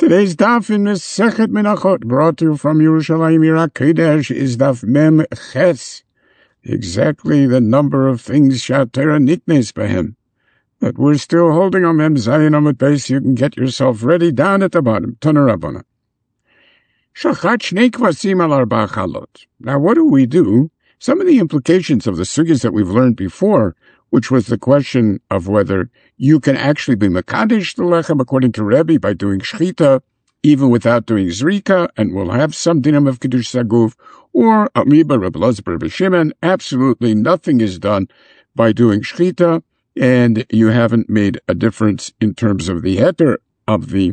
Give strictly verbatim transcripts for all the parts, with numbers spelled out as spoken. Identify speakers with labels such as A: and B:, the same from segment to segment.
A: Today's daf in Masechet Menachot, brought to you from Yerushalayim Yira Kodesh, is daf Mem Ches. Exactly the number of things Shatera Nitnes Behem. But we're still holding on Mem Zayin Amud Beis. You can get yourself ready down at the bottom. Tana Rabbana. Shachat Shnei Kvasim al Arba Chalot. Now, what do we do? Some of the implications of the sugyas that we've learned before, which was the question of whether you can actually be Mekadesh the Lechem according to Rebbe by doing Shechita, even without doing Zrika, and we'll have some dinam of Kiddush Saguf, or Amiba, Rebbe Elazar, Rebbe Shimon, absolutely nothing is done by doing Shechita, and you haven't made a difference in terms of the heter of the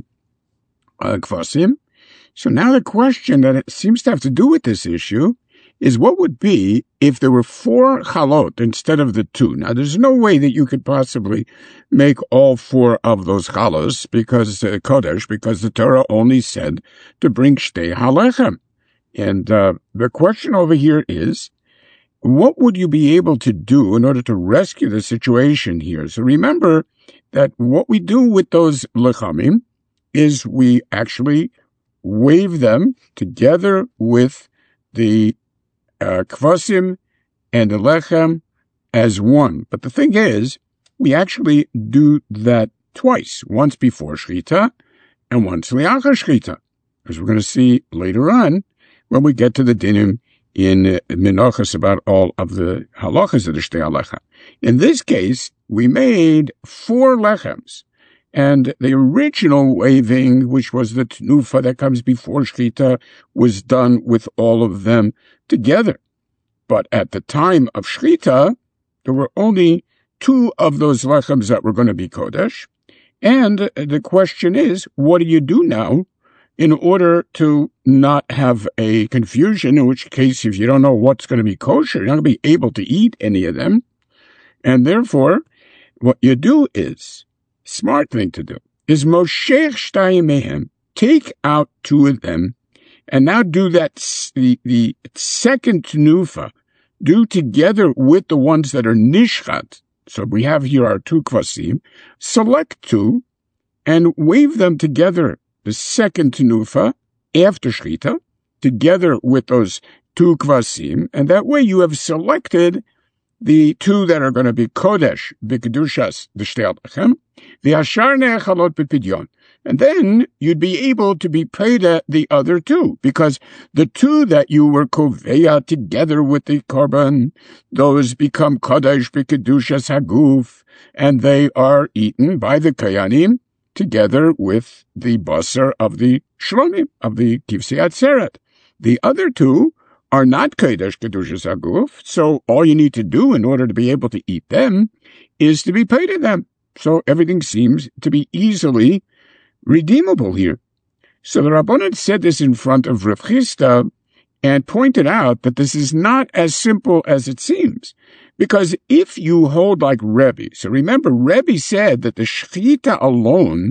A: uh, Kvasim. So now the question that it seems to have to do with this issue is what would be if there were four chalot instead of the two. Now, there's no way that you could possibly make all four of those chalos because uh, Kodesh, because the Torah only said to bring shtei halechem. And uh, the question over here is, what would you be able to do in order to rescue the situation here? So remember that what we do with those lechamim is we actually wave them together with the Uh, kvasim and the lechem as one. But the thing is, we actually do that twice, once before Shechita and once liachar Shechita, as we're going to see later on when we get to the dinim in uh, Menachos about all of the halachas of the Shtei HaLechem. In this case, we made four lechems, and the original waving, which was the tenufa that comes before Shechita, was done with all of them together. But at the time of Shechita, there were only two of those lechems that were going to be Kodesh. And the question is, what do you do now in order to not have a confusion, in which case, if you don't know what's going to be kosher, you're not going to be able to eat any of them. And therefore, what you do is, smart thing to do, is Moshech Shtayim Mehem, take out two of them, and now do that, the, the second tenufa, do together with the ones that are nishchat. So we have here our two kvasim, select two, and wave them together, the second tenufa, after shechita, together with those two kvasim, and that way you have selected the two that are going to be kodesh, b'kedushas, the shtei halechem, the ashar ne'echalot b'pidyon. And then you'd be able to be paid at the other two, because the two that you were koveya together with the korban, those become kodesh b'kedushas haguf, and they are eaten by the kayanim together with the basar of the shlomim, of the kivsei atzeret. The other two are not kodesh kedushas haguf, so all you need to do in order to be able to eat them is to be paid at them. So everything seems to be easily redeemable here. So the Rabbanan said this in front of Rav Chisda and pointed out that this is not as simple as it seems. Because if you hold like Rebbe, so remember, Rebbe said that the Shechita alone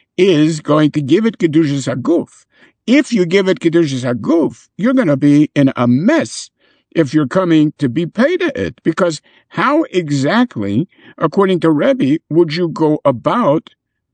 A: is going to give it Kedushas Haguf. If you give it Kedushas Haguf, you're going to be in a mess if you're coming to be paid at it. Because how exactly, according to Rebbe, would you go about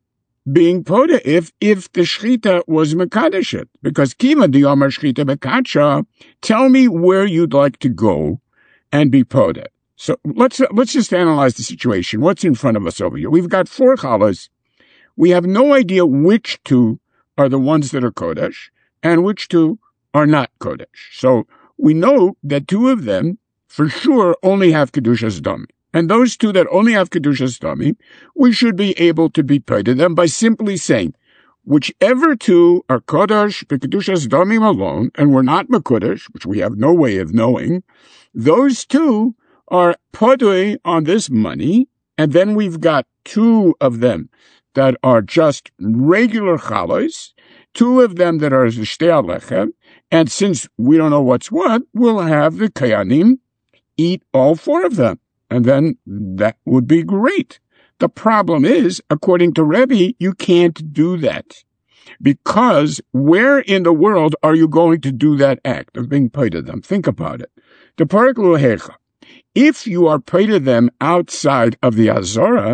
A: being poda if, if the shechita was mekadeshet? Because kiva the Yomar shechita mekadsha, tell me where you'd like to go and be poda. So let's, let's just analyze the situation. What's in front of us over here? We've got four chalas. We have no idea which two are the ones that are kodesh and which two are not kodesh. So we know that two of them for sure only have kedushas dami. And those two that only have Kedushas Dami, we should be able to be paid to them by simply saying, whichever two are Kodesh, Kedushas Dami alone, and we're not Mekudesh, which we have no way of knowing, those two are Podui on this money, and then we've got two of them that are just regular Chalos, two of them that are Shtei Halechem, and since we don't know what's what, we'll have the Kayanim eat all four of them. And then that would be great. The problem is, according to Rebbe, you can't do that. Because where in the world are you going to do that act of being paid to them? Think about it. The Parak Luhecha. If you are paid to them outside of the Azorah,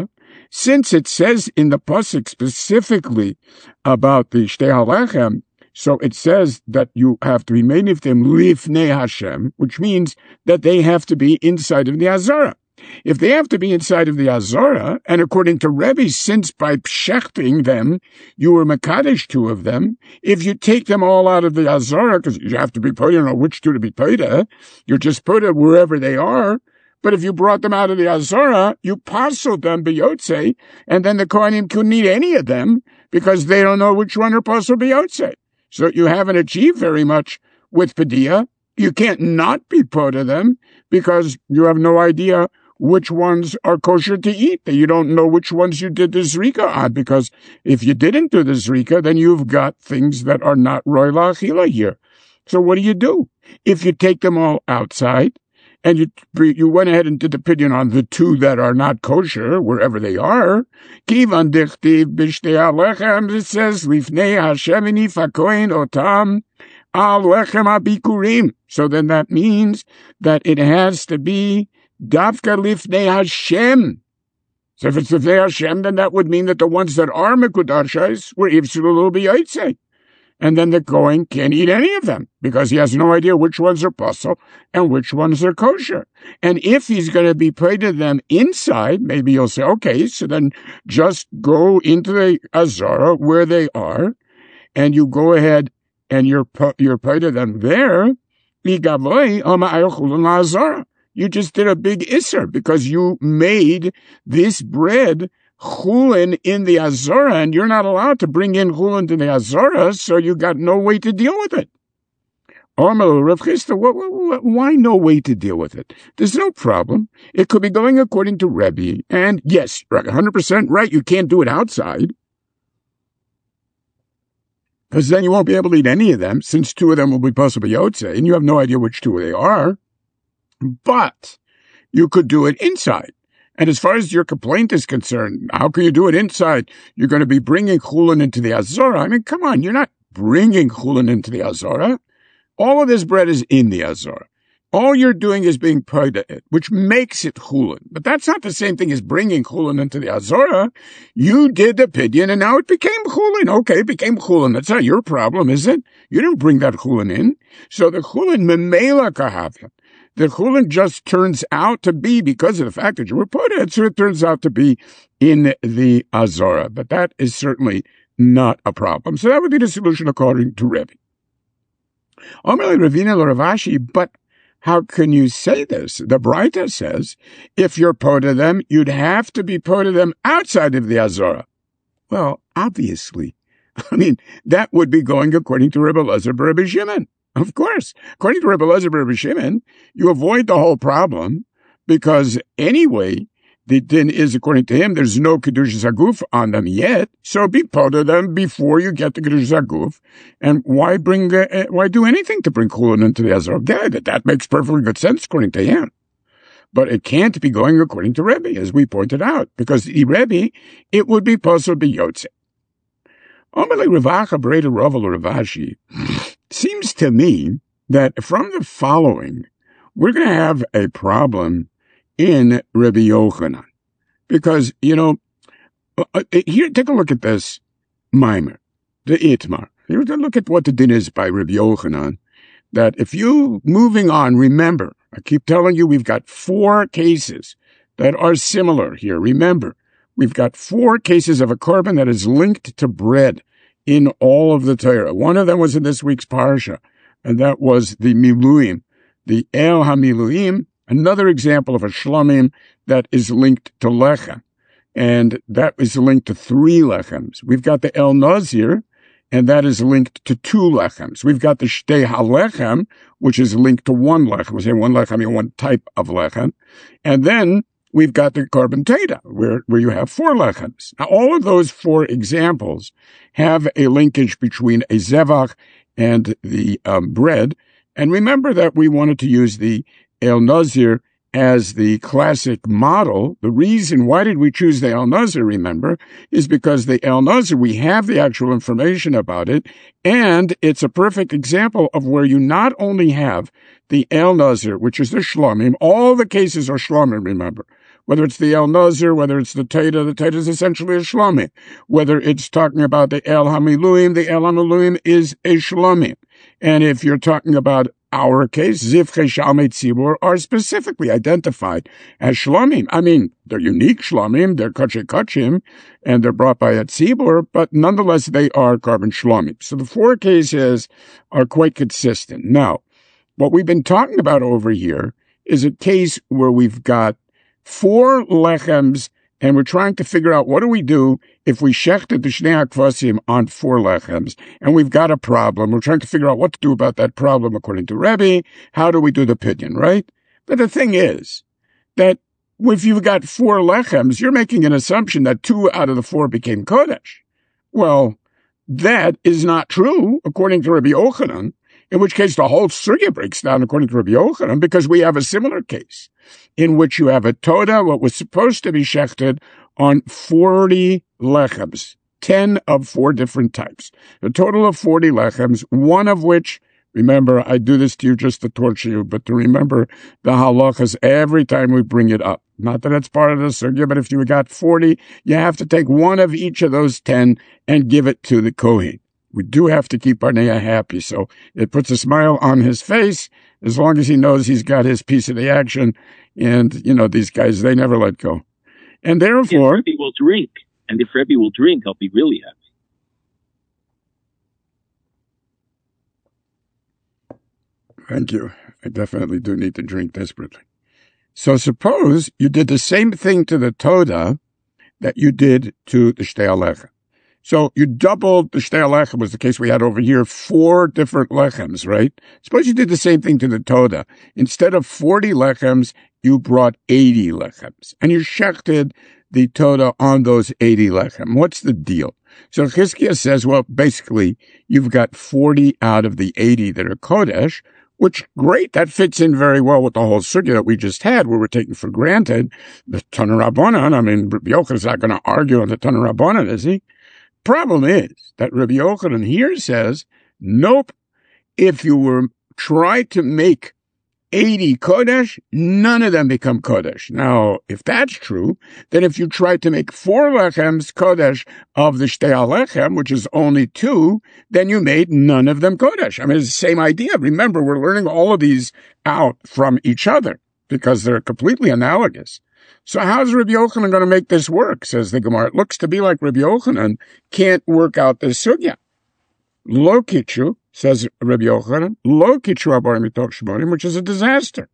A: since it says in the pasuk specifically about the Shtei HaLechem, so it says that you have to remain with them lifnei Hashem, which means that they have to be inside of the Azara. If they have to be inside of the Azara, and according to Rebbe, since by pshechting them, you were Makadesh two of them, if you take them all out of the Azara, because you have to be put, you know which two to be put, you're just put wherever they are. But if you brought them out of the Azara, you parceled them b'yotze, and then the Kohanim couldn't eat any of them, because they don't know which one are parceled b'yotze. So you haven't achieved very much with Padiyah. You can't not be put of them, because you have no idea which ones are kosher to eat. You don't know which ones you did the zrika on, because if you didn't do the zrika, then you've got things that are not roy la'achila here. So what do you do? If you take them all outside, and you you went ahead and did the pidyon on the two that are not kosher, wherever they are, kivan dichtiv b'shtei halechem, it says, lifnei Hashem nifakoin otam al lechem habikurim. So then that means that it has to be Davka lifnei Hashem. So if it's lifnei Hashem, then that would mean that the ones that are mekudashais were ivsulul b'yaitse. And then the Kohen can't eat any of them, because he has no idea which ones are puzzle and which ones are kosher. And if he's going to be paid to them inside, maybe he'll say, okay, so then just go into the Azara where they are, and you go ahead and you're, you're paid to them there. You just did a big isser, because you made this bread chulin in the Azara, and you're not allowed to bring in chulin to the Azara, so you got no way to deal with it. Rav Chisda, why no way to deal with it? There's no problem. It could be going according to Rebbe, and yes, one hundred percent right, you can't do it outside, because then you won't be able to eat any of them, since two of them will be possibly yotze, and you have no idea which two they are. But you could do it inside. And as far as your complaint is concerned, how can you do it inside? You're going to be bringing chulin into the Azara. I mean, come on, you're not bringing chulin into the Azara. All of this bread is in the Azara. All you're doing is being paid it, which makes it chulin. But that's not the same thing as bringing chulin into the Azara. You did the pidyon, and now it became chulin. Okay, it became chulin. That's not your problem, is it? You didn't bring that chulin in. So the chulin memela kahavla. The chulin just turns out to be, because of the fact that you were put it, so it turns out to be in the Azara. But that is certainly not a problem. So that would be the solution according to Rebbe. Omer Ravina Ravashi, but how can you say this? The Braita says, if you're put of them, you'd have to be put of them outside of the Azara. Well, obviously. I mean, that would be going according to Rebbe Elazar bar Rebbe Shimon. Of course. According to Rebbe Elazar bar Rebbe Shimon, you avoid the whole problem, because anyway, the din is, according to him, there's no Kedushas HaGuf on them yet, so be part of them before you get the Kedushas HaGuf. And why bring, uh, why do anything to bring chulin into the Azara? That, that makes perfectly good sense according to him. But it can't be going according to Rebbe, as we pointed out, because the Rebbe, it would be possible to be Yotze. Omelei Ravacha Breda Ravel Ravashi. Seems to me that from the following, we're going to have a problem in Rabbi Yochanan. Because, you know, here, take a look at this mimer, the Itmar. Here, look at what the din is by Rabbi Yochanan. That if you, moving on, remember, I keep telling you, we've got four cases that are similar here. Remember, we've got four cases of a korban that is linked to bread in all of the Torah. One of them was in this week's parsha, and that was the Miluim, the El HaMiluim, another example of a Shlomim that is linked to Lechem, and that is linked to three Lechems. We've got the El Nazir, and that is linked to two Lechems. We've got the Shtei HaLechem, which is linked to one Lechem. We say one Lechem, I mean one type of Lechem. And then we've got the Korban Teda, where, where you have four lechems. Now, all of those four examples have a linkage between a zevach and the um, bread. And remember that we wanted to use the El Nazir as the classic model. The reason, why did we choose the El Nazir, remember, is because the El Nazir, we have the actual information about it, and it's a perfect example of where you not only have the El Nazir, which is the Shlomim, all the cases are Shlomim, remember, Whether it's the El Nazir, whether it's the Teda, the Teda is essentially a Shlomim. Whether it's talking about the El Hamiluim, the El Hamiluim is a Shlomim. And if you're talking about our case, Zivchei Shalmei Tzibur are specifically identified as Shlomim. I mean, they're unique Shlomim, they're Kachei Kachim, and they're brought by a Tzibur, but nonetheless they are carbon Shlomim. So the four cases are quite consistent. Now, what we've been talking about over here is a case where we've got four lechems, and we're trying to figure out what do we do if we shechted the Shnei HaKvasim on four lechems, and we've got a problem. We're trying to figure out what to do about that problem according to Rebbe. How do we do the pidyon, right? But the thing is that if you've got four lechems, you're making an assumption that two out of the four became Kodesh. Well, that is not true according to Rabbi Yochanan, in which case the whole sugya breaks down according to Rabbi Yochanan, because we have a similar case in which you have a Toda, what was supposed to be shechted, on forty lechems, ten of four different types. A total of forty lechems, one of which, remember, I do this to you just to torture you, but to remember the halachas every time we bring it up. Not that it's part of the sugya, but if you got forty, you have to take one of each of those ten and give it to the Kohen. We do have to keep Barnea happy, so it puts a smile on his face as long as he knows he's got his piece of the action. And, you know, these guys, they never let go. And therefore...
B: If Rebbe will drink, and if Rebbe will drink, I'll be really happy.
A: Thank you. I definitely do need to drink desperately. So suppose you did the same thing to the Toda that you did to the Shtei Alechem. So you doubled the Shtei Alechem, was the case we had over here, four different lechems, right? Suppose you did the same thing to the Toda. Instead of forty lechems, you brought eighty lechems. And you shechted the Toda on those eighty lechem. What's the deal? So Chizkiah says, well, basically, you've got forty out of the eighty that are Kodesh, which, great, that fits in very well with the whole sugya that we just had, where we're taking for granted the Tanur Rabbanan. I mean, Rabbi Yochanan is not going to argue on the Tanur Rabbanan, is he? Problem is that Rabbi Yochanan here says, nope, if you were try to make eighty Kodesh, none of them become Kodesh. Now, if that's true, then if you try to make four lechems Kodesh of the Shtei Alechem, which is only two, then you made none of them Kodesh. I mean, it's the same idea. Remember, we're learning all of these out from each other because they're completely analogous. So how's Rabbi Yochanan going to make this work, says the Gemara. It looks to be like Rabbi Yochanan can't work out this sugya. Lo kitchu, says Rabbi Yochanan, lo kitchu abar mitoch shmonim, which is a disaster.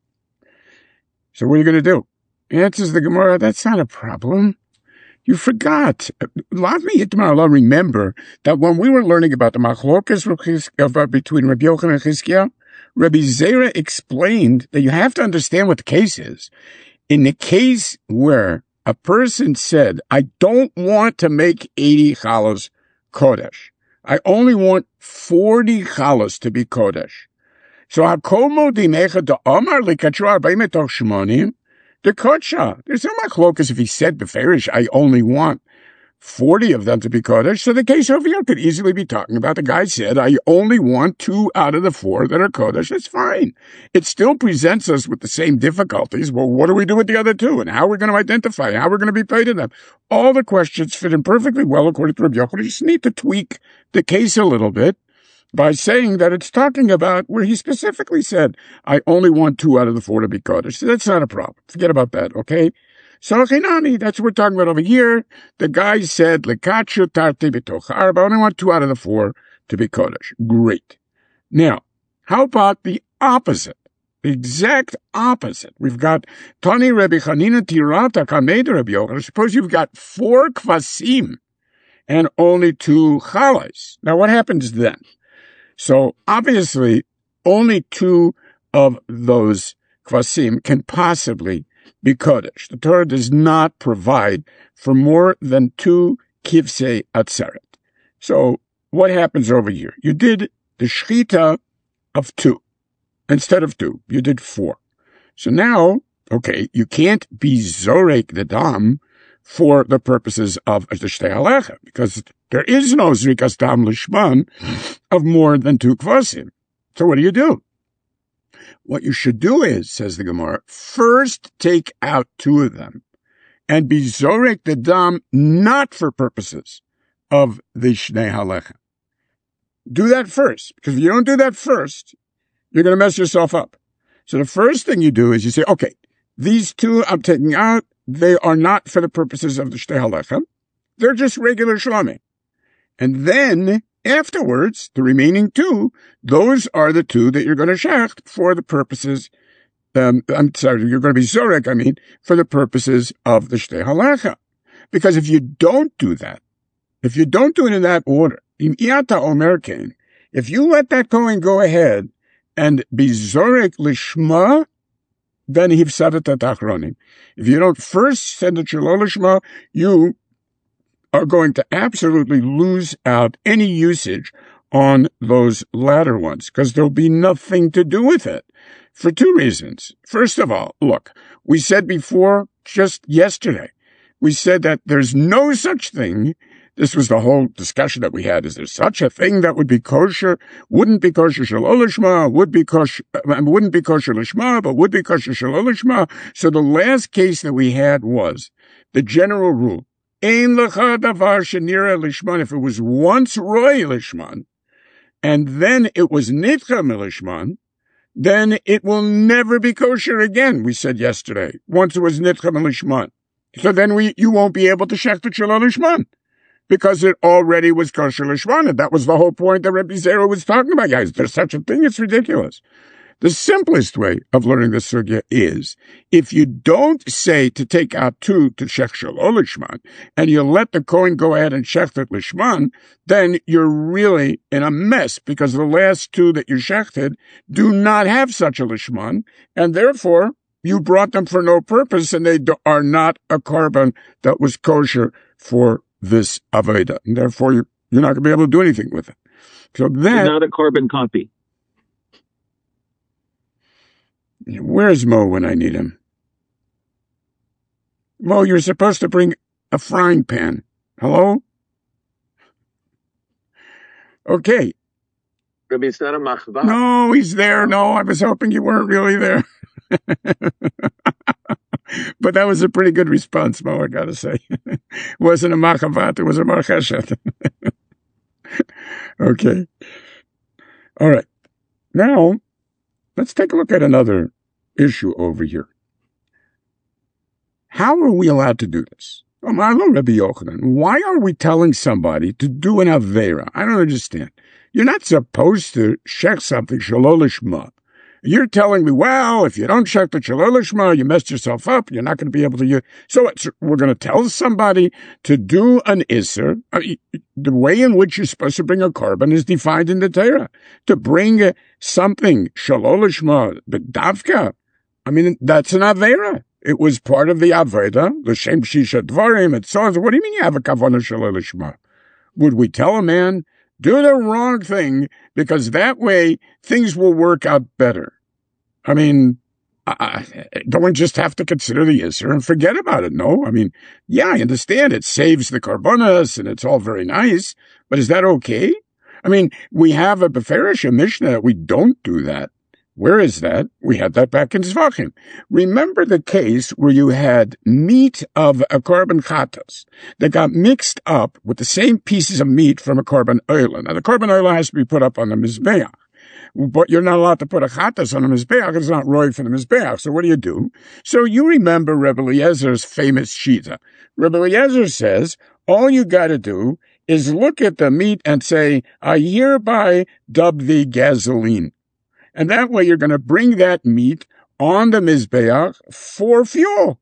A: So what are you going to do? Answers the Gemara, that's not a problem. You forgot. Let me remember that when we were learning about the machlokas between Rabbi Yochanan and Chizkiah, Rabbi Zera explained that you have to understand what the case is. In the case where a person said, I don't want to make eighty chalos Kodesh. I only want forty chalos to be Kodesh. So hakomo dimecha de omar likatru arba'im etoch shmonim de kodsha. There's no machlokas if he said beferish, I only want forty of them to be Kodesh. So the case over here could easily be talking about the guy said, I only want two out of the four that are Kodesh. That's fine. It still presents us with the same difficulties. Well, what do we do with the other two? And how are we going to identify? How are we going to be paid in them? All the questions fit in perfectly well according to Rabbi Yochanan. You just need to tweak the case a little bit by saying that it's talking about where he specifically said, I only want two out of the four to be Kodesh. So that's not a problem. Forget about that, okay? So, Chinani, that's what we're talking about over here. The guy said, Lekachu tarti b'toch arba. I only want two out of the four to be Kodesh. Great. Now, how about the opposite? The exact opposite. We've got Tani Rebbe Chanina Tirata Kamed Rebbe Yochanan. Suppose you've got four kvasim and only two chalas. Now, what happens then? So, obviously, only two of those kvasim can possibly be Kodesh. The Torah does not provide for more than two kivsei atzeret. So what happens over here? You did the shchita of two. Instead of two, you did four. So now, okay, you can't be zorek the dam for the purposes of the Shtei Alechem, because there is no zrikas dam lishman of more than two kvasim. So what do you do? what you should do is, says the Gemara, first take out two of them and be zorek the dam not for purposes of the Shnei Halechem. Do that first, because if you don't do that first, you're going to mess yourself up. So the first thing you do is you say, okay, these two I'm taking out, they are not for the purposes of the Shnei Halechem. They're just regular shlomim. And then afterwards, the remaining two, those are the two that you're going to shecht for the purposes, um, I'm sorry, you're going to be zorek, I mean, for the purposes of the Shtei Halechem. Because if you don't do that, if you don't do it in that order, im iata omer kein, if you let that Kohen go ahead and be zorek lishma, then hifsadat atachronim. If you don't first send it shelo lishma, you are going to absolutely lose out any usage on those latter ones, because there'll be nothing to do with it for two reasons. First of all, look, we said before, just yesterday, we said that there's no such thing. This was the whole discussion that we had. Is there such a thing that would be kosher? Wouldn't be kosher shelo lishma, would be kosher, wouldn't be kosher lishma, but would be kosher shelo lishma. So the last case that we had was the general rule. Ein lecha davar shenira lishman. If it was once roy lishman, and then it was nitcha milishman, then it will never be kosher again. We said yesterday. Once it was nitcha milishman, so then we you won't be able to shech the shelo lishman because it already was kosher lishman, and that was the whole point that Rebbe Zera was talking about. Guys, there's such a thing. It's ridiculous. The simplest way of learning the sugya is, if you don't say to take out two to shech shelo lishman, and you let the Kohen go ahead and shech it lishman, then you're really in a mess, because the last two that you shechted do not have such a lishman, and therefore you brought them for no purpose, and they do, are not a korban that was kosher for this avodah, and therefore you're, you're not going to be able to do anything with it. So that,
B: not a korban copy.
A: Where's Mo when I need him? Mo, you're supposed to bring a frying pan. Hello? Okay.
C: Maybe it's not a machva.
A: No, he's there. No, I was hoping you weren't really there. But that was a pretty good response, Mo, I gotta say. It wasn't a machavat, it was a marcheshet. Okay. All right. Now, let's take a look at another issue over here. How are we allowed to do this? Oh, my Lord, Rabbi Yochanan, why are we telling somebody to do an Avera? I don't understand. You're not supposed to shech something shelo lishma. You're telling me, well, if you don't shech the shelo lishma, you messed yourself up. You're not going to be able to use. So it's, we're going to tell somebody to do an Isser. The way in which you're supposed to bring a korban is defined in the Torah. To bring something shelo lishma, but davka, I mean, that's an Avera. It was part of the Aveda, the Shem Shisha Dvarim, and so on. What do you mean you have a kavanah shelo lishma? Would we tell a man, do the wrong thing, because that way things will work out better? I mean, uh, don't we just have to consider the Isser and forget about it? No, I mean, yeah, I understand it saves the karbonas and it's all very nice, but is that okay? I mean, we have a Beferish, a Mishnah, we don't do that. Where is that? We had that back in Zvachim. Remember the case where you had meat of a korban chatos that got mixed up with the same pieces of meat from a korban oila. Now, the korban oila has to be put up on the mizbeach, but you're not allowed to put a chatos on the mizbeach. It's not roy for the mizbeach. So what do you do? So you remember Rebbe Eliezer's famous shita. Rebbe Eliezer says, all you got to do is look at the meat and say, I hereby dub thee gasoline. And that way you're going to bring that meat on the Mizbeach for fuel.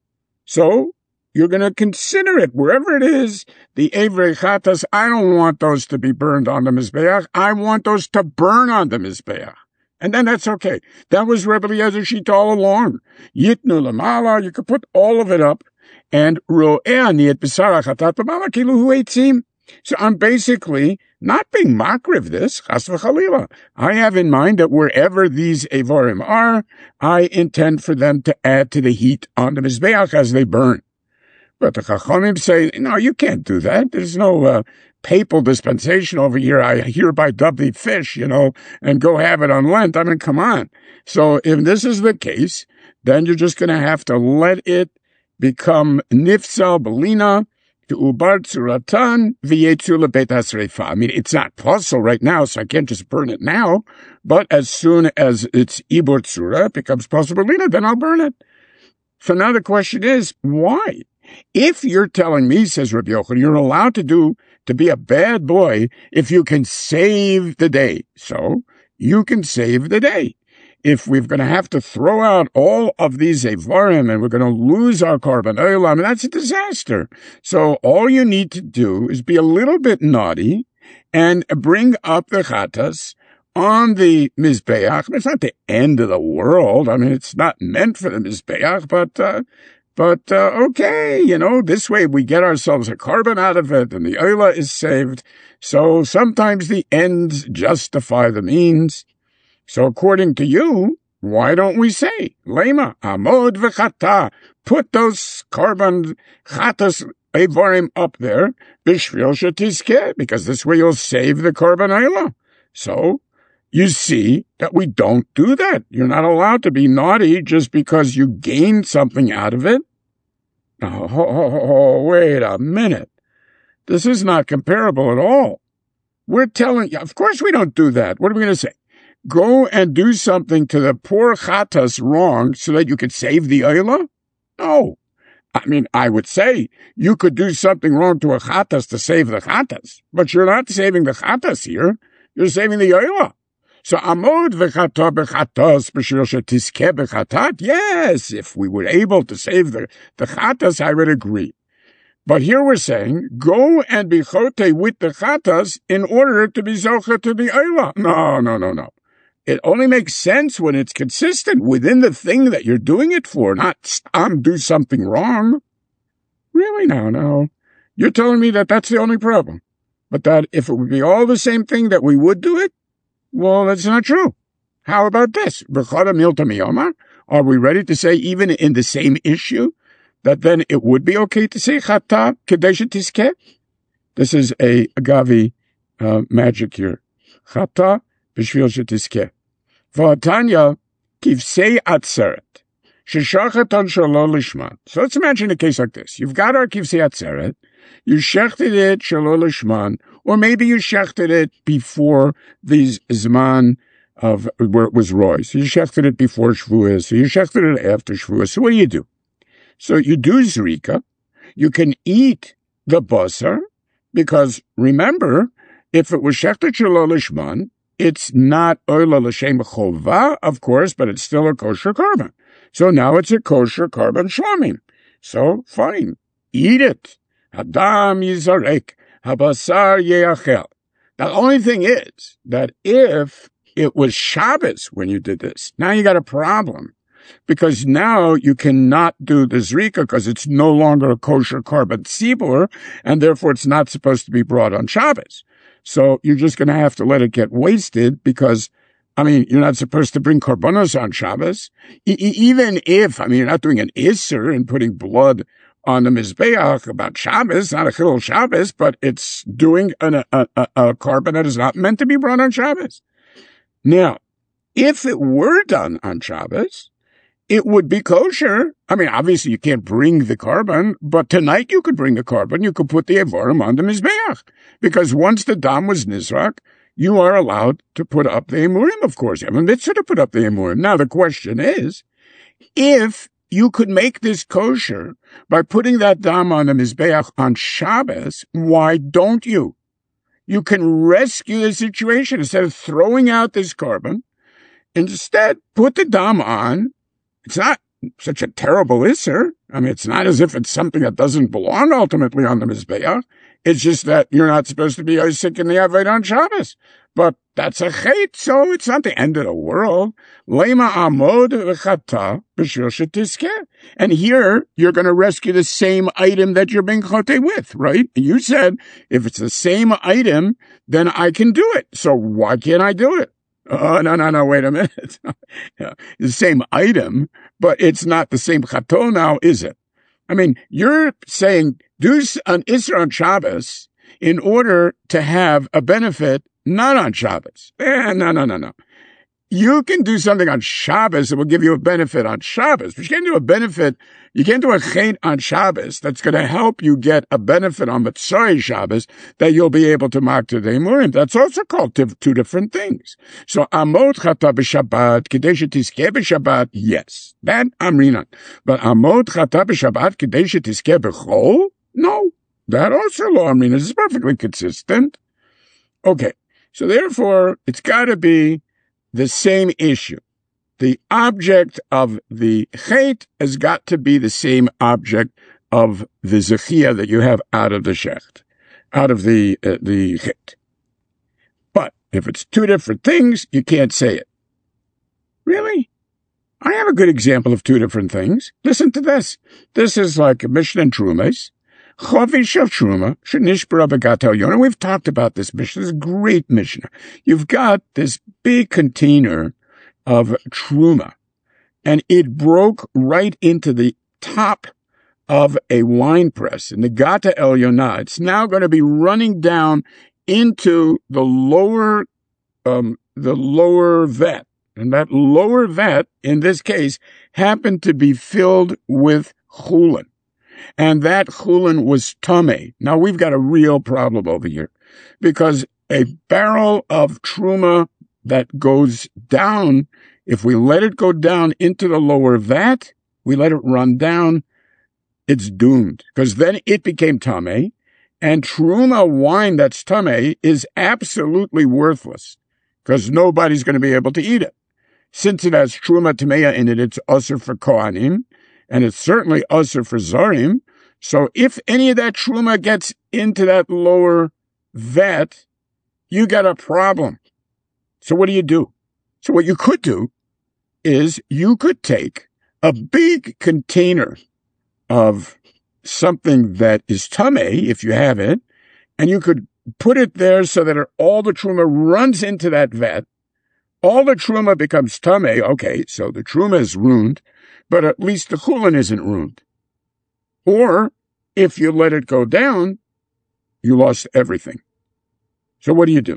A: So you're going to consider it wherever it is. The Evrei Chatas, I don't want those to be burned on the Mizbeach. I want those to burn on the Mizbeach. And then that's okay. That was Rebbe Eliezer Shita all along. Yitnu Lamala, you could put all of it up. And Ro'eh Ani et B'sara Chatat B'mala Kilu Hu Eitzim. So I'm basically not being makriv of this, chas v'chalila. I have in mind that wherever these evarim are, I intend for them to add to the heat on the mizbeach as they burn. But the Chachamim say, no, you can't do that. There's no uh, papal dispensation over here. I hereby dub thee fish, you know, and go have it on Lent. I mean, come on. So if this is the case, then you're just going to have to let it become nifsal belina to ubar tzuratan v'yetzu lebeit hasreifa. I mean, it's not possible right now, so I can't just burn it now. But as soon as it's ibur tzura, it becomes possible belina, then I'll burn it. So now the question is, why? If you're telling me, says Rabbi Yochanan, you're allowed to do, to be a bad boy if you can save the day. So you can save the day. If we're going to have to throw out all of these Evarim and we're going to lose our carbon oil, I mean, that's a disaster. So all you need to do is be a little bit naughty and bring up the Chatas on the Mizbeach. It's not the end of the world. I mean, it's not meant for the Mizbeach, but, uh, but, uh, okay, you know, this way we get ourselves a carbon out of it and the oila is saved. So sometimes the ends justify the means. So according to you, why don't we say, Lema, Amod v'chata, put those carbon chatas evarim up there, b'shvil shetizkeh, because this way you'll save the carbon oila. So you see that we don't do that. You're not allowed to be naughty just because you gained something out of it. Oh, oh, oh, oh, wait a minute. This is not comparable at all. We're telling you, of course we don't do that. What are we going to say? Go and do something to the poor chatas wrong so that you could save the oila? No. I mean, I would say you could do something wrong to a chatas to save the chatas, but you're not saving the chatas here. You're saving the oila. So amod v'chata b'chatas b'shvil shetizkeh b'chatat. Yes, if we were able to save the, the chatas, I would agree. But here we're saying, go and be chote with the chatas in order to be zocha to the oila. No, no, no, no. It only makes sense when it's consistent within the thing that you're doing it for, not um, do something wrong. Really? No, no. You're telling me that that's the only problem. But that if it would be all the same thing that we would do it, well, that's not true. How about this? Are we ready to say even in the same issue that then it would be okay to say chata kedei shetizkeh? This is a Agavi uh, magic here. Chata b'shvil shetizkeh. V'atanya kivsei atzeret sheshachet on shelo lishman. So let's imagine a case like this. You've got our kivsei atzeret. You shechted it shelo lishman, or maybe you shechted it before the zman of where it was roy. So you shechted it before Shavuos. So you shechted it after Shavuos. So what do you do? So you do zrika. You can eat the basar because remember, if it was shechted shelo lishman, it's not oila l'shem chova, of course, but it's still a kosher carbon. So now it's a kosher carbon shlamim. So fine, eat it. Hadam yizarek, habasar yeachel. Now the only thing is that if it was Shabbos when you did this, now you got a problem. Because now you cannot do the zrika because it's no longer a kosher carbon tzibur, and therefore it's not supposed to be brought on Shabbos. So you're just going to have to let it get wasted because, I mean, you're not supposed to bring korbanos on Shabbos. E- even if, I mean, you're not doing an isser and putting blood on the Mizbeach about Shabbos, not a chilul Shabbos, but it's doing an, a, a, a carbon that is not meant to be brought on Shabbos. Now, if it were done on Shabbos, it would be kosher. I mean, obviously you can't bring the carbon, but tonight you could bring the carbon. You could put the evarim on the mizbeach. Because once the dam was nizrak, you are allowed to put up the emurim, of course. You have a mitzvah to put up the emurim. Now the question is, if you could make this kosher by putting that dam on the mizbeach on Shabbos, why don't you? You can rescue the situation. Instead of throwing out this carbon, instead put the dam on. It's not such a terrible isser. I mean, it's not as if it's something that doesn't belong ultimately on the Mizbeach. It's just that you're not supposed to be Isaac in the Aved on Shabbos. But that's a chait, so it's not the end of the world. Lema amod v'chata b'shvil shetizkeh. And here, you're going to rescue the same item that you're being chote with, right? You said, if it's the same item, then I can do it. So why can't I do it? Oh, no, no, no, wait a minute. Yeah, the same item, but it's not the same chato now, is it? I mean, you're saying do an Isra on Shabbos in order to have a benefit not on Shabbos. Eh, no, no, no, no. You can do something on Shabbos that will give you a benefit on Shabbos, but you can't do a benefit, you can't do a chet on Shabbos that's going to help you get a benefit on Motzei Shabbos that you'll be able to mark to the Emurim. That's also called two different things. So, Amot Chata b'Shabbat, Kedei sheTizkeh b'Shabbat, yes, that Amrinan. But Amot Chata b'Shabbat, Kedei sheTizkeh b'Chol, no, that also lo Amrinan. This is perfectly consistent. Okay, so therefore, it's got to be the same issue. The object of the chet has got to be the same object of the zechia that you have out of the shecht, out of the uh, the chet. But if it's two different things, you can't say it. Really? I have a good example of two different things. Listen to this. This is like a Mishnah and Trumas. Chovish of Truma, Shenishbara Begat Elyon. And we've talked about this Mishnah. This is a great Mishnah. You've got this big container of Truma, and it broke right into the top of a wine press in the Gata Elyonah. It's now going to be running down into the lower, um, the lower vat. And that lower vat, in this case, happened to be filled with chulin. And that chulin was tameh. Now we've got a real problem over here, because a barrel of truma that goes down, if we let it go down into the lower vat, we let it run down, it's doomed, because then it became tameh, and truma wine that's tameh is absolutely worthless, because nobody's going to be able to eat it. Since it has truma tameya in it, it's usher for kohanim, and it's certainly usher for zarim. So if any of that truma gets into that lower vat, you got a problem. So what do you do? So what you could do is you could take a big container of something that is tameh, if you have it, and you could put it there so that all the truma runs into that vat. All the truma becomes tameh. Okay, so the truma is ruined, but at least the chulin isn't ruined. Or, if you let it go down, you lost everything. So what do you do?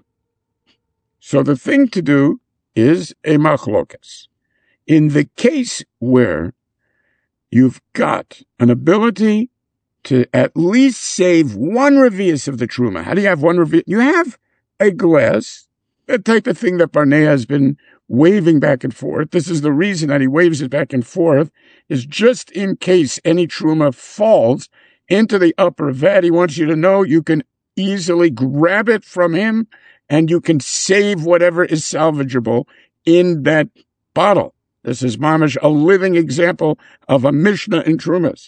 A: So the thing to do is a machlokas. In the case where you've got an ability to at least save one revius of the truma. How do you have one revius? You have a glass, the type of thing that Barnea has been waving back and forth. This is the reason that he waves it back and forth, is just in case any truma falls into the upper vat. He wants you to know you can easily grab it from him and you can save whatever is salvageable in that bottle. This is mamash, a living example of a Mishnah in Trumas.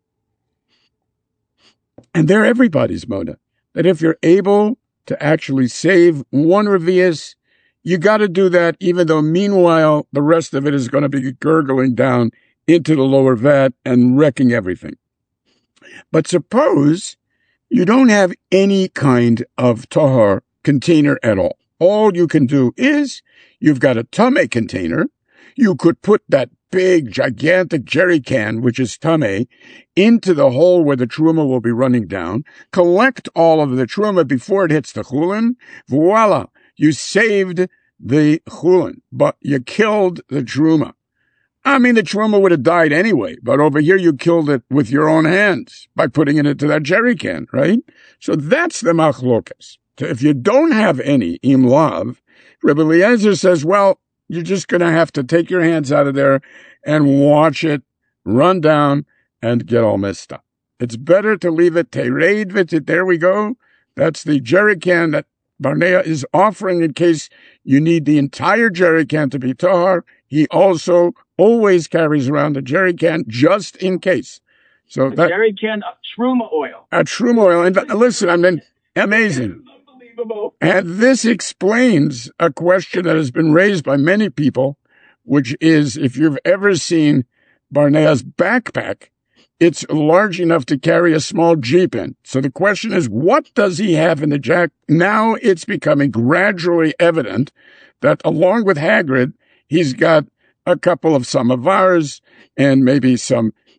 A: And they're everybody's moda, that if you're able to actually save one revius, you got to do that, even though meanwhile the rest of it is going to be gurgling down into the lower vat and wrecking everything. But suppose you don't have any kind of tahar container at all. All you can do is you've got a tameh container. You could put that big, gigantic jerry can, which is tameh, into the hole where the truma will be running down, collect all of the truma before it hits the chulin. Voila! You saved the chulin, but you killed the truma. I mean, the truma would have died anyway, but over here you killed it with your own hands by putting it into that jerry can, right? So that's the machlokas. So if you don't have any imlav, Rebbe Eliezer says, well, you're just going to have to take your hands out of there and watch it run down and get all messed up. It's better to leave it tereid v'tit. There we go. That's the jerry can that Barnea is offering in case you need the entire jerry can to be tahar. He also always carries around a jerry can just in case. So
D: a
A: that
D: jerry can of truma oil.
A: A truma oil. And listen, I mean, amazing.
D: Unbelievable.
A: And this explains a question that has been raised by many people, which is, if you've ever seen Barnea's backpack, it's large enough to carry a small Jeep in. So the question is, what does he have in the jack? Now it's becoming gradually evident that along with Hagrid, he's got a couple of samavars and maybe some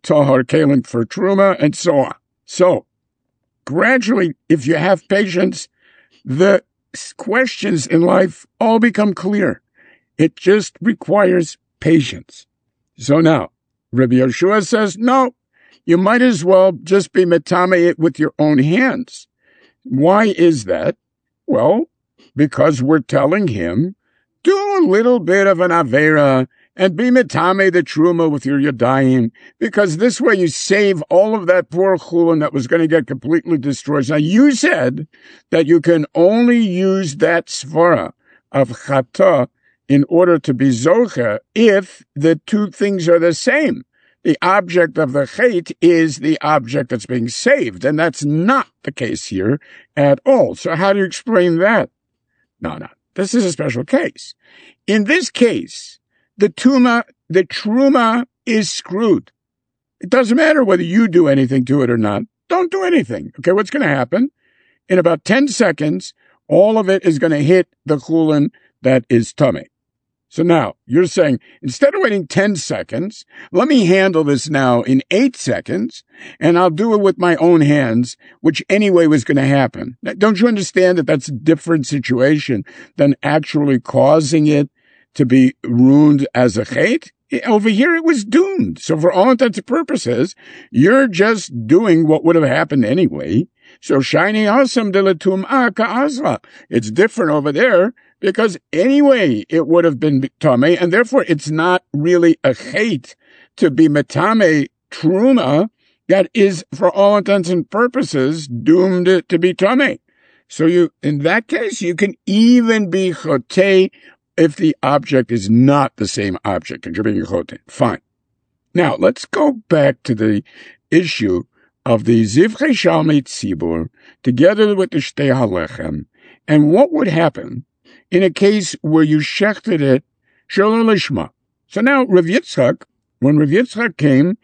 A: tahar kalim for truma, and so on. So, gradually, if you have patience, the questions in life all become clear. It just requires patience. So now, Rabbi Yeshua says, no, you might as well just be metame it with your own hands. Why is that? Well, because we're telling him, do a little bit of an avera and be metame the truma with your yadayim, because this way you save all of that poor chulin that was going to get completely destroyed. Now, you said that you can only use that svara of chata in order to be zocher if the two things are the same. The object of the chait is the object that's being saved, and that's not the case here at all. So how do you explain that? No, no, this is a special case. In this case, the tuma, the truma is screwed. It doesn't matter whether you do anything to it or not. Don't do anything. Okay, what's going to happen? In about ten seconds, all of it is going to hit the chulin that is tummy. So now, you're saying, instead of waiting ten seconds, let me handle this now in eight seconds, and I'll do it with my own hands, which anyway was going to happen. Now, don't you understand that that's a different situation than actually causing it to be ruined as a chet? Over here, it was doomed. So for all intents and purposes, you're just doing what would have happened anyway. So shiny asam de la tum'a ka'azla. It's different over there, because anyway, it would have been tameh, and therefore it's not really a chet to be metame truma that is, for all intents and purposes, doomed to be tameh. So you, in that case, you can even be choteh if the object is not the same object, and you're being choteh. Fine. Now, let's go back to the issue of the Zivchei Shalmei Tzibur together with the Shtei Halechem, and what would happen in a case where you shechted it shelo lishma. So now Rav Yitzchak, when Rav Yitzchak came,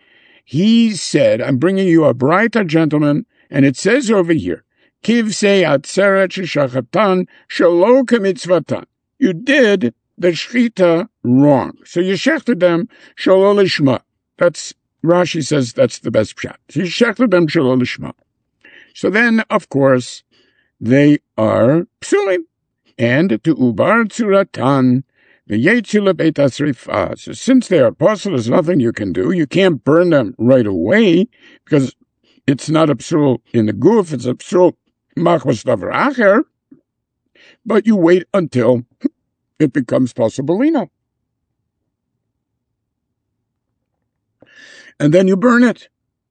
A: he said, I'm bringing you a brighter gentleman, and it says over here, Kivsei atzeret sheshachatan shelo kemitzvatan. You did the shchita wrong. So you shechted them shelo lishma. That's, Rashi says that's the best pshat. So you shechted them shelo lishma. So then, of course, they are psulim. And to ubar tzuratan, the yetzila beit asrifa. So since they are apostle, there's nothing you can do. You can't burn them right away, because it's not a psul in the guf, it's a psul machmas davar acher. But you wait until it becomes possibilina. And then you burn it.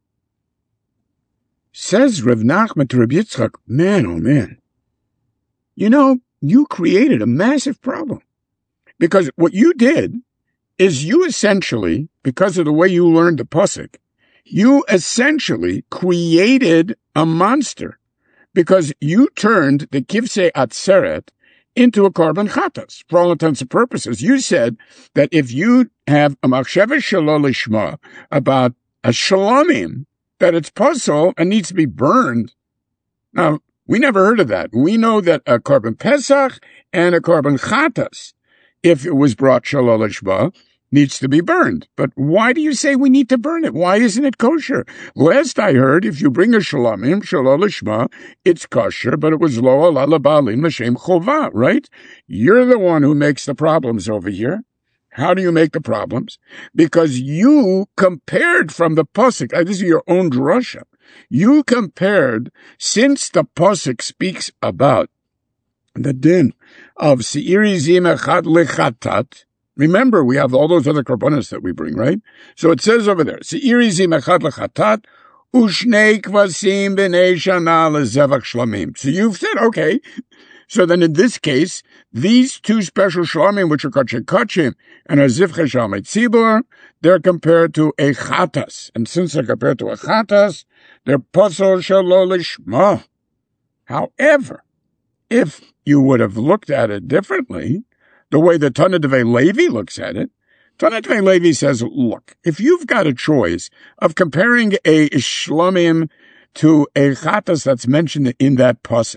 A: Says Rav Nachman to Rav Yitzchak, man, oh man, you know, you created a massive problem. Because what you did is you essentially, because of the way you learned the pasuk, you essentially created a monster. Because you turned the kivsei atzeret into a korban chatas. For all intents and purposes, you said that if you have a machsheva shelo lishma about a shalomim, that it's puzzle and needs to be burned. Now, we never heard of that. We know that a korban pesach and a korban chatas, if it was brought shelo lishma, needs to be burned. But why do you say we need to burn it? Why isn't it kosher? Last I heard, if you bring a shalomim, shelo lishma, it's kosher, but it was lo ala labalim l'shem chova, right? You're the one who makes the problems over here. How do you make the problems? Because you compared from the pasuk, this is your own drasha, you compared, since the pasuk speaks about the din of se'iri zim echad lechatat. Remember, we have all those other korbanos that we bring, right? So it says over there, se'iri zim echad lechatat, ushnei kvasim b'nei shana lezevach shlamim. So you've said, okay, so then in this case, these two special shlamim, which are kachim kachim and a zivchei shalmei tzibur, they're compared to a chatas. And since they're compared to a chatas, they're pasol shelo lishma. However, if you would have looked at it differently, the way the Tana Devei Levi looks at it, Tana Devei Levi says, look, if you've got a choice of comparing a shlamim to a chatas that's mentioned in that pasuk,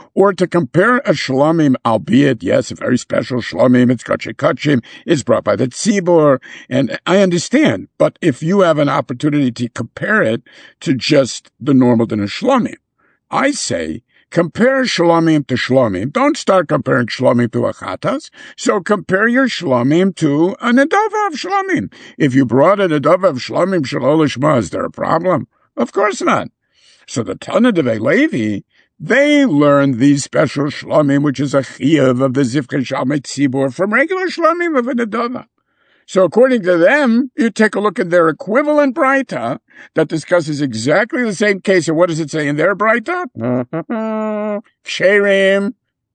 A: or to compare a shlomim, albeit, yes, a very special shlomim, it's kachim kachim, it's brought by the tzibor, and I understand, but if you have an opportunity to compare it to just the normal din of shlomim, I say, compare shlomim to shlomim. Don't start comparing shlomim to a chatas. So compare your shlomim to a nedava of shlomim. If you brought a nedava of shlomim shalol lishma, is there a problem? Of course not. So the Tana Devei Levi, they learned these special shlomim, which is a chiyuv of the zivcha shalmei tzibur, from regular shlomim of a nedava. So according to them, you take a look at their equivalent Braita that discusses exactly the same case. And what does it say in their Braita? Ksherim.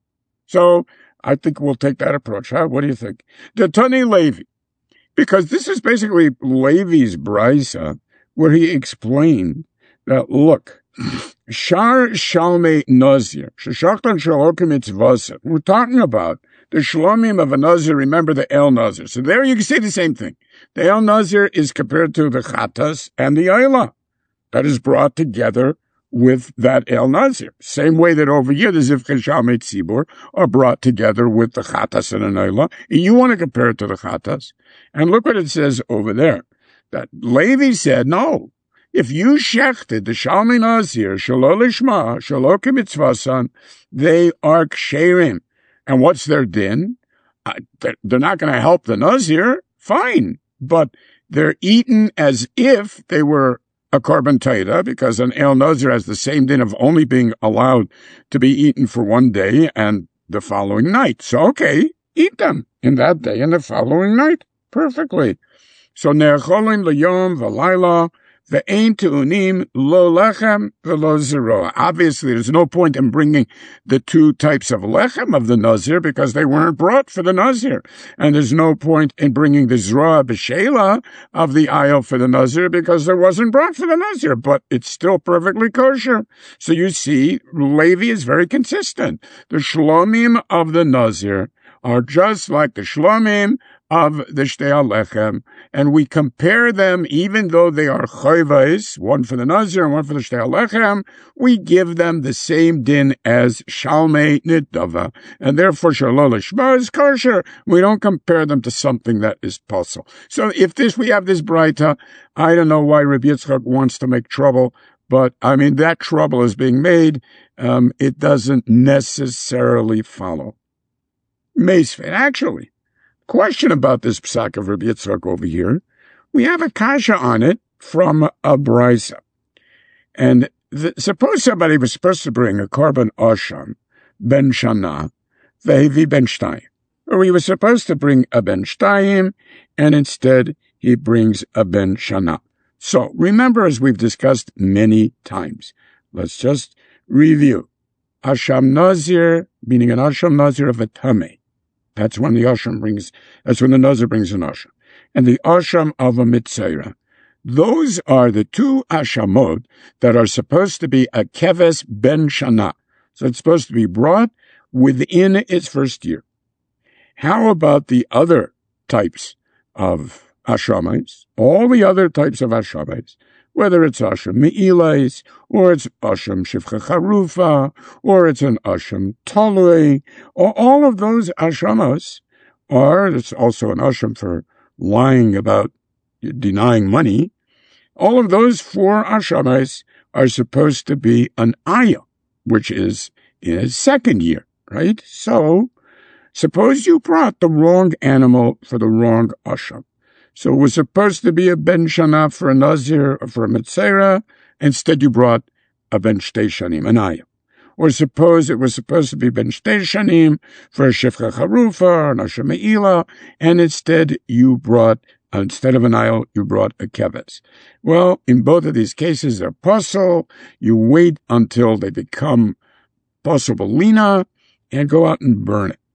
A: So I think we'll take that approach. Huh? What do you think? The Tani Levi. Because this is basically Levi's Braisa, where he explained that, look, Shar Shalmei Nazir, Sheshachtan Shalokim Mitzvasa. We're talking about the shlomim of a nazir. Remember the El Nazir. So there you can say the same thing. The El Nazir is compared to the chatas and the Ayla that is brought together with that El Nazir. Same way that over here the Zivcha Shalmei Tzibur are brought together with the chatas and an Ayla. And you want to compare it to the chatas. And look what it says over there. That Levi said, no. If you shechted the Shalmei Nazir, Shalo Lishma, Shalo Kimitzvasan, they are ksherim. And what's their din? Uh, they're not going to help the Nazir. Fine. But they're eaten as if they were a korban taita, because an El Nazir has the same din of only being allowed to be eaten for one day and the following night. So, okay, eat them in that day and the following night. Perfectly. So, ne'echolim l'yom v'layla, ve'ein te'unim lo lechem ve'lo zeroah. Obviously, there's no point in bringing the two types of lechem of the Nazir because they weren't brought for the Nazir. And there's no point in bringing the zroah b'sheila of the ayil for the Nazir because it wasn't brought for the Nazir, but it's still perfectly kosher. So you see, Levi is very consistent. The shlomim of the Nazir are just like the shlomim of the Shtei HaLechem, and we compare them, even though they are chayvais, one for the Nazir and one for the Shtei HaLechem, we give them the same din as Shalmei Nidava, and therefore Shalol Lishma is kosher. We don't compare them to something that is possible. So if this, we have this Braita, I don't know why Rabbi Yitzchak wants to make trouble, but I mean, that trouble is being made. Um, it doesn't necessarily follow. Meisved, actually. Question about this psak of Rabbi Yitzchak over here. We have a kasha on it from a brisa. And the, suppose somebody was supposed to bring a korban osham, ben shana, vehevi ben shtayim. Or he was supposed to bring a ben shtayim, and instead he brings a ben shana. So remember, as we've discussed many times, let's just review. Asham nazir, meaning an asham nazir of a tameh. That's when the asham brings, that's when the nazir brings an asham. And the asham of a mitzayra. Those are the two ashamot that are supposed to be a keves ben shana. So it's supposed to be brought within its first year. How about the other types of ashamis? All the other types of ashamis, whether it's asham me'ilais, or it's asham shivcha charufa, or it's an asham talui, or all of those ashamos are, it's also an asham for lying about denying money. All of those four ashamis are supposed to be an ayah, which is in its second year, right? So, suppose you brought the wrong animal for the wrong asham. So it was supposed to be a ben shana for a nazir or for a mitzera. Instead, you brought a ben shtei shanim, an ayah. Or suppose it was supposed to be ben shtei shanim for a shivcha charufa or an asham me'ila, and instead you brought, uh, instead of an ayah, you brought a keves. Well, in both of these cases, they're posel. You wait until they become posel lina and go out and burn it.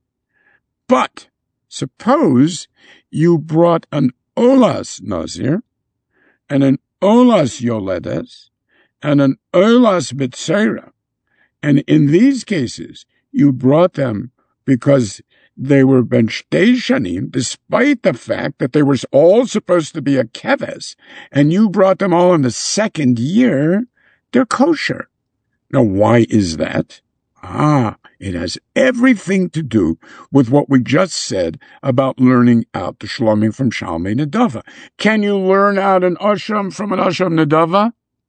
A: But suppose you brought an olas nazir, and an olas yoledes, and an olas mitzera, and in these cases you brought them because they were ben shtei shanim, despite the fact that they were all supposed to be a keves, and you brought them all in the second year, they're kosher. Now, why is that? Ah, it has everything to do with what we just said about learning out the Shlomim from Shalmei Nedava. Can you learn out an Asham from an Asham Nedava?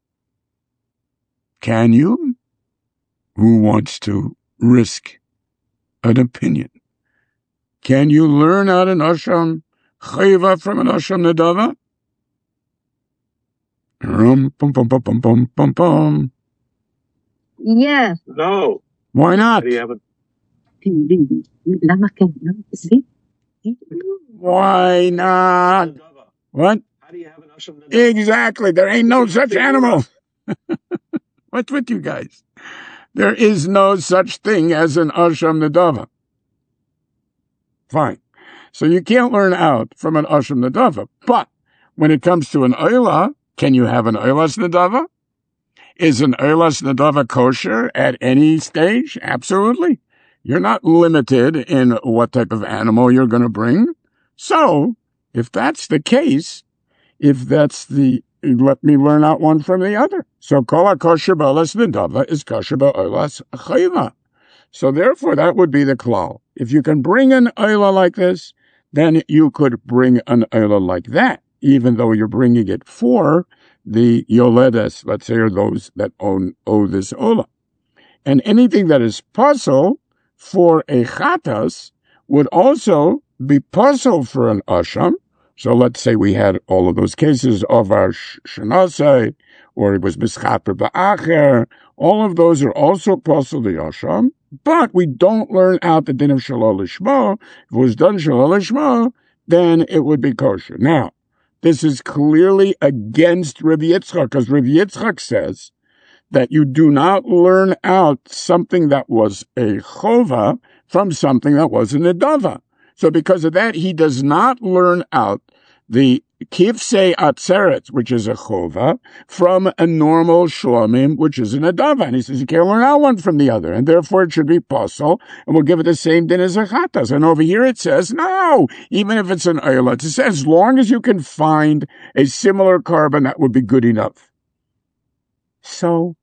A: Can you? Who wants to risk an opinion? Can you learn out an Asham Chayva from an Asham Nedava? Rum, pum, pum, pum, pum, pum, pum, pum.
E: Yes.
C: No.
A: Why not?
C: How do you have a,
E: למה כן? למה תסביר?
A: Why not? What?
C: how do you have an Asham Nedava?
A: Exactly. There ain't no such animal. What's with you guys? There is no such thing as an Asham Nedava. Fine. So you can't learn out from an Asham Nedava. But when it comes to an Oila, can you have an Oilas Nedava? Is an Oilas Nedava kosher at any stage? Absolutely. You're not limited in what type of animal you're going to bring. So, if that's the case, if that's the, let me learn out one from the other. So, kol kosher ba'olas Nedava is kosher ba'olas chayva. So, therefore, that would be the klal. If you can bring an Oila like this, then you could bring an Oila like that, even though you're bringing it for the Yoledes, let's say, are those that own owe this Ola. And anything that is puzzle for a Chatas would also be puzzle for an Asham. So let's say we had all of those cases of our Shanasai, or it was Bischaper Ba'acher. All of those are also puzzle the Asham, but we don't learn out the din of Shalol Lishma. If it was done Shalol Lishma, then it would be kosher. Now, this is clearly against Rabbi Yitzchak, because Rabbi Yitzchak says that you do not learn out something that was a chova from something that was a nedava. So because of that, he does not learn out the kivsei atzeret, which is a chova, from a normal shlomim, which is a nedava. And he says you can't learn out one from the other, and therefore it should be posel, and we'll give it the same din as a chatas. And over here it says, no, even if it's an oila, it says as long as you can find a similar carbon, that would be good enough. So,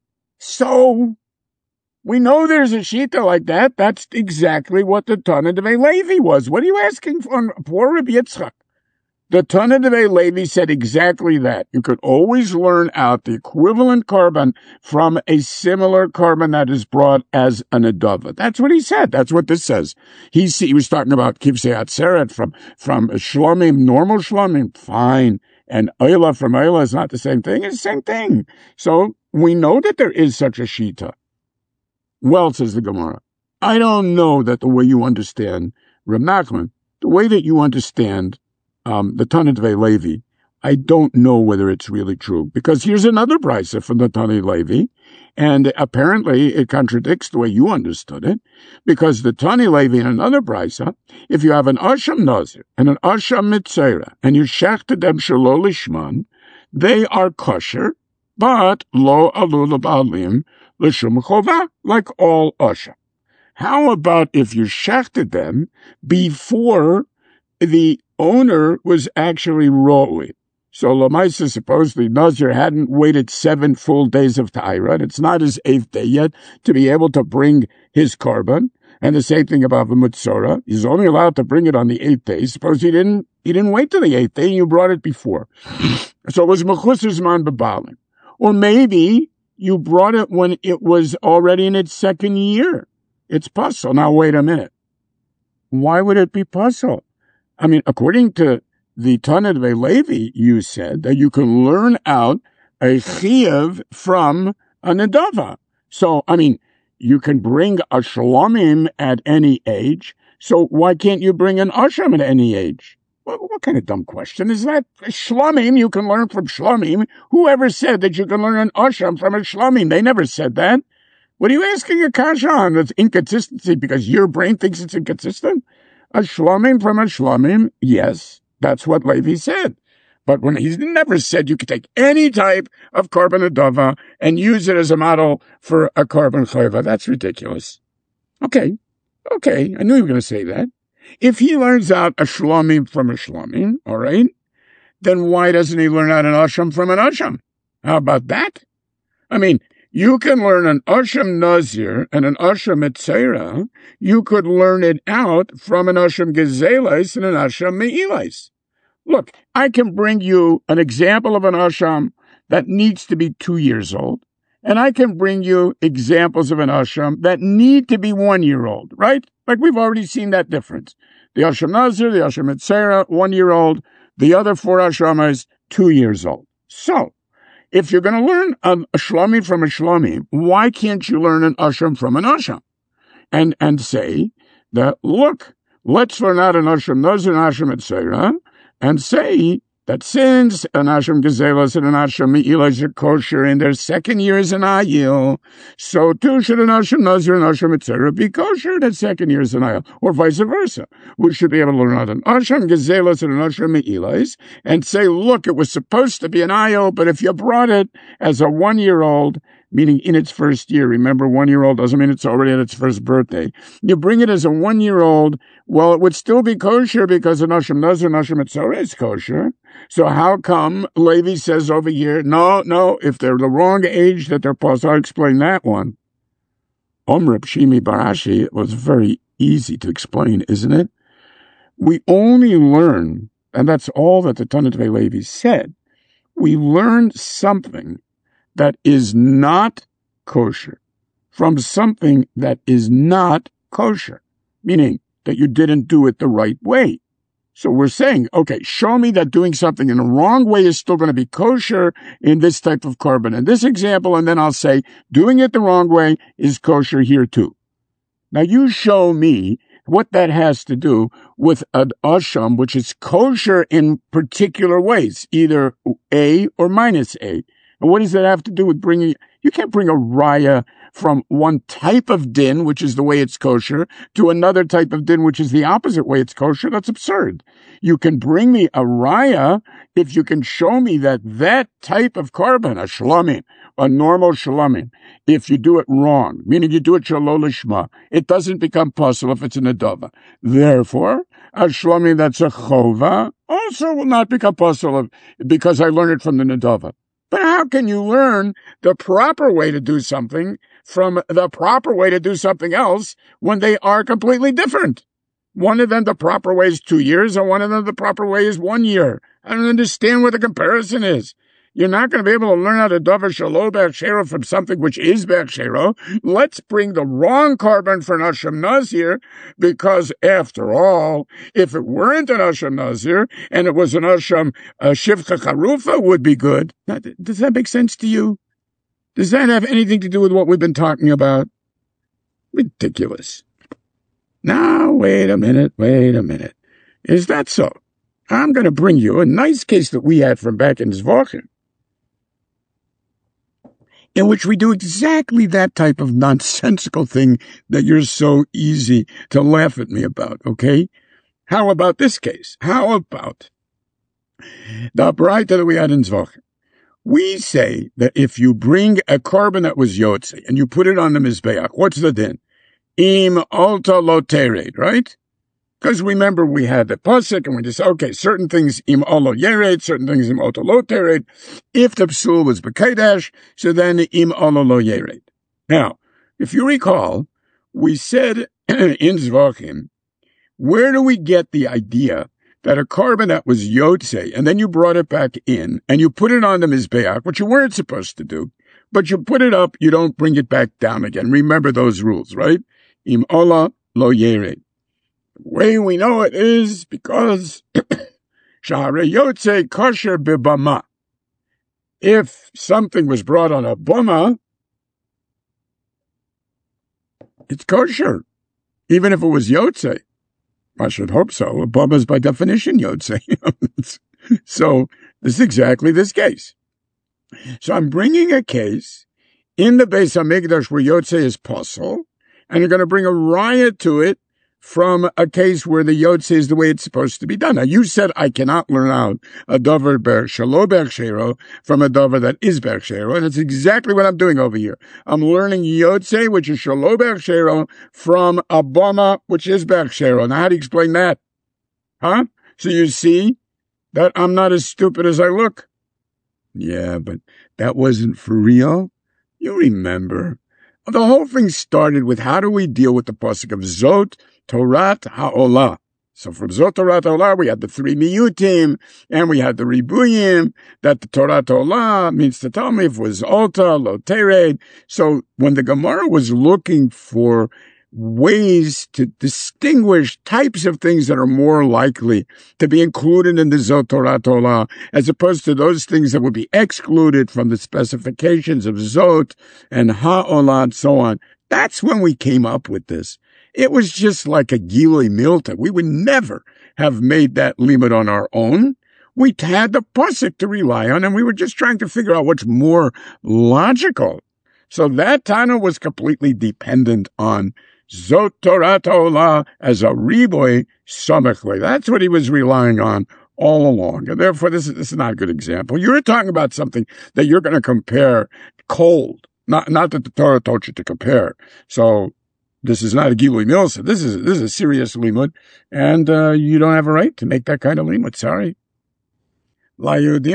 A: so, we know there's a shita like that. That's exactly what the Tana Devei Levi was. What are you asking for? Poor Rabbi Yitzchak. The Tana Devei Levi said exactly that. You could always learn out the equivalent carbon from a similar carbon that is brought as an adava. That's what he said. That's what this says. He, he was talking about kivsei atzeret from, from shlomim, normal shlomim. Fine. And oila from oila is not the same thing. It's the same thing. So we know that there is such a shita. Well, says the Gemara, I don't know that the way you understand Reb Nachman, the way that you understand um, the Tana Devei Levi, I don't know whether it's really true. Because here's another brisa from the Tana Levi, and apparently it contradicts the way you understood it. Because the Tana Levi in another brisa, if you have an Asham Nazir and an Asham Mitzera, and you shechted them Shalol Lishman, they are kosher, but lo alul ba'alim l'shum chova, like all Asham. How about if you shechted them before the owner was actually ro'ui? So Lamaisa, supposedly Nazir hadn't waited seven full days of Ta'ira, and it's not his eighth day yet to be able to bring his carbon. And the same thing about the Mutzora. He's only allowed to bring it on the eighth day. Suppose he didn't, he didn't wait till the eighth day and you brought it before. So it was Mechusar Zman B'Balim. Or maybe you brought it when it was already in its second year. It's puzzle. Now wait a minute. Why would it be puzzle? I mean, according to the Tana Devei Levi, you said that you can learn out a chiyuv from a nedava. So, I mean, you can bring a shlomim at any age. So why can't you bring an asham at any age? What, what kind of dumb question is that? Shlomim, you can learn from shlomim. Whoever said that you can learn an asham from a shlomim? They never said that. What are you asking a kasha on? That's inconsistency because your brain thinks it's inconsistent? A shlomim from a shlomim, yes, that's what Levi said. But when he's never said you could take any type of carbon adava and use it as a model for a carbon chayva. That's ridiculous. Okay, okay, I knew you were going to say that. If he learns out a shlomim from a shlomim, all right, then why doesn't he learn out an asham from an asham? How about that? I mean, You can learn an Asham Nazir and an Asham Mitzera. You could learn it out from an Asham Gezelis and an Asham Me'ilis. Look, I can bring you an example of an Asham that needs to be two years old, and I can bring you examples of an Asham that need to be one year old, right? Like we've already seen that difference. The Asham Nazir, the Asham Mitzera, one year old. The other four Ashamas, two years old. So, if you're going to learn a, a Shlomi from a Shlomi, why can't you learn an Asham from an Asham? And, and say that, look, let's learn out an Asham Nazir and Asham Mitzera, and say that since an Asham Gezelos and an Asham Me'ilas are kosher in their second year as an Ayil, so too should an Asham Nazir and Asham Mitzera be kosher in its second year as an Ayil, or vice versa. We should be able to learn out an Asham Gezelos and an Asham Me'ilas and say, look, it was supposed to be an Ayil, but if you brought it as a one-year-old, meaning in its first year, remember one-year-old doesn't mean it's already at its first birthday. You bring it as a one-year-old, well, it would still be kosher because an Asham Nazir and Asham Mitzera is kosher. So how come Levi says over here, no, no, if they're the wrong age that they're supposed, I'll explain that one. Omer Shimi Barashi, it was very easy to explain, isn't it? We only learn, and that's all that the Tanit Levi said, we learn something that is not kosher from something that is not kosher, meaning that you didn't do it the right way. So we're saying, okay, show me that doing something in the wrong way is still going to be kosher in this type of korban, in this example, and then I'll say, doing it the wrong way is kosher here too. Now you show me what that has to do with an asham, which is kosher in particular ways, either A or minus A. And what does that have to do with bringing, you can't bring a raya from one type of din, which is the way it's kosher, to another type of din, which is the opposite way it's kosher. That's absurd. You can bring me a raya if you can show me that that type of korban, a shlamim, a normal shlamim, if you do it wrong, meaning you do it shalol lishma, it doesn't become possible if it's an adava. Therefore, a shlamim that's a chova also will not become possible because I learned it from the nadava. But how can you learn the proper way to do something from the proper way to do something else when they are completely different? One of them, the proper way is two years, and one of them, the proper way is one year. I don't understand what the comparison is. You're not going to be able to learn how to davar shalom b'achshero from something which is b'achshero. Let's bring the wrong korban for an Asham Nazir, because after all, if it weren't an Asham Nazir and it was an Asham uh, Shivcha Charufa would be good. Now, does that make sense to you? Does that have anything to do with what we've been talking about? Ridiculous. Now, wait a minute, wait a minute. Is that so? I'm going to bring you a nice case that we had from back in Zvochen, in which we do exactly that type of nonsensical thing that you're so easy to laugh at me about, okay? How about this case? How about the Braita that we had in Zvochen? We say that if you bring a korban that was yotze and you put it on the mizbeach, what's the din? Im alta lo tered, right? Because remember, we had the pasuk, and we just, okay, certain things im olo yered, certain things im alta lo tered. If the psul was b'kedesh, so then im olo lo yered. Now, if you recall, we said in Zvachim, where do we get the idea that a korban that was yotze, and then you brought it back in, and you put it on the mizbeach, which you weren't supposed to do, but you put it up, you don't bring it back down again. Remember those rules, right? Im ola lo yered. The way we know it is because shahare yotze kosher bibama. If something was brought on a bama, it's kosher, even if it was yotze. I should hope so. A bama is by definition yotze. So this is exactly this case. So I'm bringing a case in the Beis Hamikdash where yotze is possible, and you're going to bring a riot to it from a case where the yotze is the way it's supposed to be done. Now, you said I cannot learn out a davar ber shalo b'achshero from a davar that is b'achshero, and it's exactly what I'm doing over here. I'm learning yotze, which is shalo b'achshero, from a bama, which is b'achshero. Now, how do you explain that? Huh? So you see that I'm not as stupid as I look. Yeah, but that wasn't for real. You remember. The whole thing started with how do we deal with the pasuk of Zot Torat HaOlah. So from Zot Torat HaOlah, we had the three miyutim, and we had the ribuyim, that the Torat HaOlah means to tell me if it was Ota, Lo Tered. So when the Gemara was looking for ways to distinguish types of things that are more likely to be included in the Zot Torat HaOlah, as opposed to those things that would be excluded from the specifications of Zot and HaOlah and so on. That's when we came up with this. It was just like a Gilui Milta. We would never have made that limit on our own. We had the pasuk to rely on, and we were just trying to figure out what's more logical. So that Tana was completely dependent on Zot Torat HaOlah as a riboy samechli. That's what he was relying on all along. And therefore, this is, this is not a good example. You're talking about something that you're going to compare cold, not, not that the Torah told you to compare. So this is not a Gilui Milsa. This is, this is a serious limud, and uh, you don't have a right to make that kind of limud. Sorry. Looking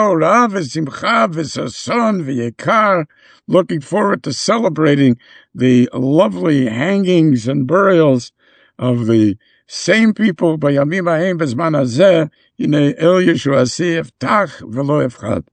A: forward to celebrating the lovely hangings and burials of the same people. Bayamim hahem b'zman hazeh, hinei el Yeshua aseh eftach v'lo efchad.